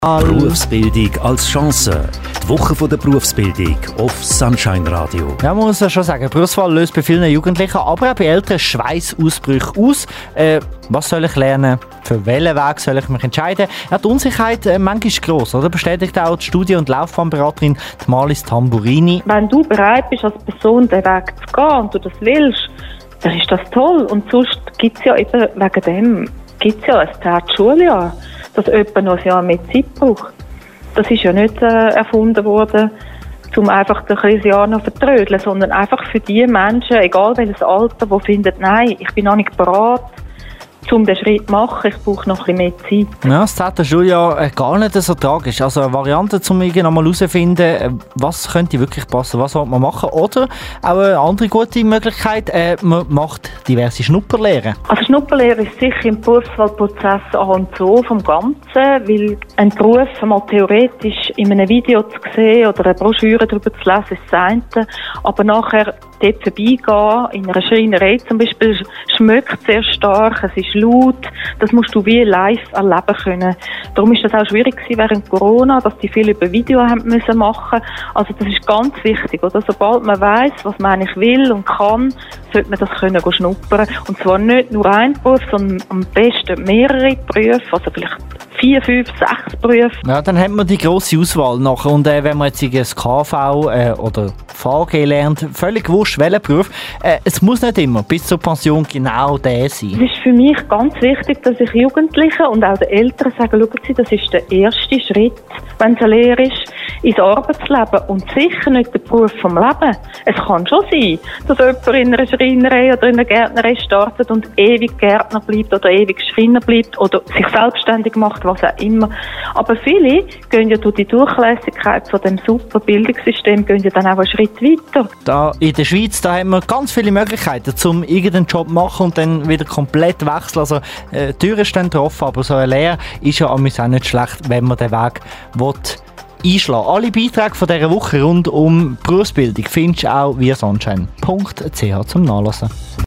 Berufsbildung als Chance. Die Woche der Berufsbildung auf Sunshine Radio. Ja, man muss ja schon sagen, Berufswahl löst bei vielen Jugendlichen, aber auch bei Eltern Schweißausbrüche aus. Was soll ich lernen? Für welchen Weg soll ich mich entscheiden? Ja, die Unsicherheit manchmal gross, oder? Bestätigt auch die Studie- und Laufbahnberaterin Malis Tamburini. Wenn du bereit bist, als Person den Weg zu gehen und du das willst, dann ist das toll. Und sonst gibt es ja eben wegen dem ein zweites Schuljahr, dass jemand noch ein Jahr mehr Zeit braucht. Das ist ja nicht erfunden worden, um einfach ein Jahr noch zu vertrödeln, sondern einfach für die Menschen, egal welches Alter, die finden, nein, ich bin noch nicht bereit, um den Schritt zu machen, ich brauche noch ein bisschen mehr Zeit. Ja, das 10. Schuljahr gar nicht so tragisch. Also eine Variante, um irgendwann mal herauszufinden, was könnte wirklich passen, was sollte man machen. Oder auch eine andere gute Möglichkeit, man macht diverse Schnupperlehren. Also Schnupperlehre ist sicher im Berufswahlprozess an und so vom Ganzen, weil ein Beruf mal theoretisch in einem Video zu sehen oder eine Broschüre darüber zu lesen, ist das eine, aber nachher dort vorbeigehen, in einer Schreinerei zum Beispiel, schmeckt sehr stark, es ist laut, das musst du wie live erleben können. Darum ist das auch schwierig gewesen während Corona, dass die viel über Video haben müssen machen. Also das ist ganz wichtig, oder? Sobald man weiss, was man eigentlich will und kann, sollte man das können schnuppern. Und zwar nicht nur ein Beruf, sondern am besten mehrere Berufe, also vielleicht 4, 5, 6 Berufe. Ja, dann hat man die grosse Auswahl nachher. Und wenn man jetzt ein KV oder VG lernt, völlig wurscht, welchen Beruf, es muss nicht immer bis zur Pension genau der sein. Es ist für mich ganz wichtig, dass ich Jugendlichen und auch den Eltern sage, schauen Sie, das ist der erste Schritt, wenn es eine Lehre ist, ins Arbeitsleben und sicher nicht der Beruf vom Leben. Es kann schon sein, dass jemand in einer Schreinerei oder in einer Gärtnerei startet und ewig Gärtner bleibt oder ewig Schreiner bleibt oder sich selbstständig macht, was auch immer. Aber viele gehen ja durch die Durchlässigkeit von dem super Bildungssystem gehen ja dann auch einen Schritt weiter. Da in der Schweiz, da haben wir ganz viele Möglichkeiten, um irgendeinen Job zu machen und dann wieder komplett wechseln. Also die Tür ist dann offen, aber so eine Lehre ist ja auch nicht schlecht, wenn man den Weg einschlagen. Alle Beiträge von dieser Woche rund um Berufsbildung findest du auch via sunshine.ch zum Nachlesen.